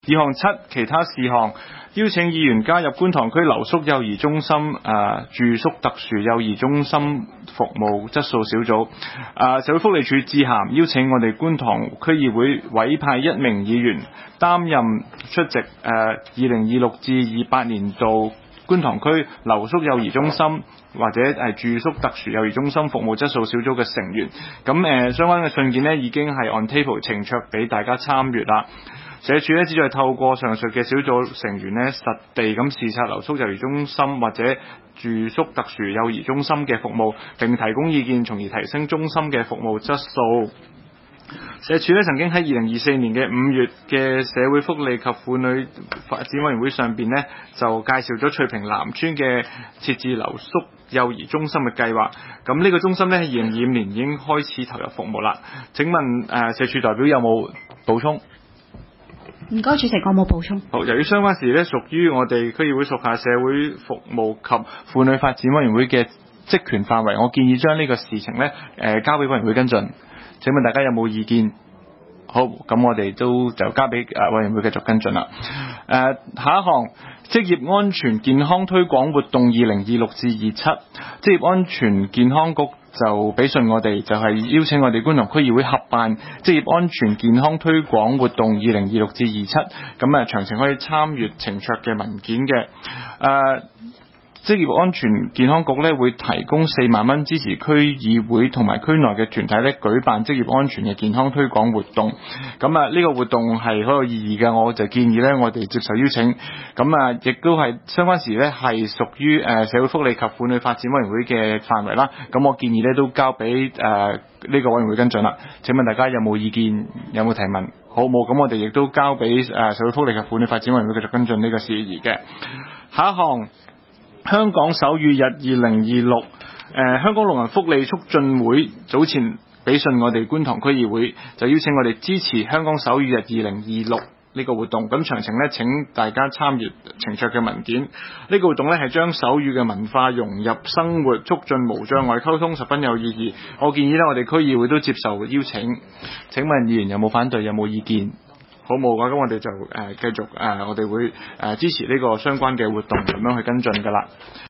項7其他事項，邀請議員加入觀塘區留宿幼兒中心住宿特殊幼兒中心服務質素小組。社會福利署致函邀請我哋觀塘區議會委派1名議員擔任出席2026至28年度觀塘區留宿幼兒中心或者係住宿特殊幼兒中心服務質素小組嘅成員。咁相關嘅信件呢已經係 on table 呈卓俾大家參閱啦。社署咧旨在透過上述嘅小組成員咧，實地咁視察留宿幼兒中心或者住宿特殊幼兒中心嘅服務，並提供意見，從而提升中心嘅服務質素。社署咧曾經喺2024年嘅5月嘅社會福利及婦女發展委員會上邊咧，就介紹咗翠屏南村嘅設置留宿幼兒中心嘅計劃。咁呢個中心咧喺2025年已經開始投入服務啦。請問社署代表有冇補充？ 唔該，主席，我冇補充。 好，由於相關事咧屬於我哋區議會屬下社會服務及婦女發展委員會嘅職權範圍，我建議將呢個事情咧交俾委員會跟進。請問大家有冇意見？好，咁我哋都就交俾委員會繼續跟進啦。下一項職業安全健康推廣活動2026至27，職業安全健康局就俾信我哋，就係邀請我哋觀塘區議會合辦職業安全健康推廣活動2026至27，咁詳情可以參閱呈卓嘅文件嘅。職業安全健康局咧會提供4萬蚊支持區議會同埋區內嘅團體咧舉辦職業安全嘅健康推廣活動。咁呢個活動係好有意義嘅，我就建議咧我哋接受邀請。咁亦都係相關事咧係屬於社會福利及婦女發展委員會嘅範圍啦。咁我建議咧都交俾呢個委員會跟進啦。請問大家有冇意見？有冇提問？好冇？咁我哋亦都交俾社會福利及婦女發展委員會繼續跟進呢個事宜嘅。下一項。香港手語日2026，香港聾人福利促進會早前俾信我哋觀塘區議會，就邀請我哋支持香港手語日2026呢個活動。咁詳情呢，請大家參閱呈卓嘅文件。呢個活動呢係將手語嘅文化融入生活，促進無障礙溝通，十分有意義。我建議呢，我哋區議會都接受邀請。請問議員有冇反對？有冇意見？好冇㗎，咁我哋就繼續我哋會支持呢個相關嘅活動咁樣去跟進㗎啦。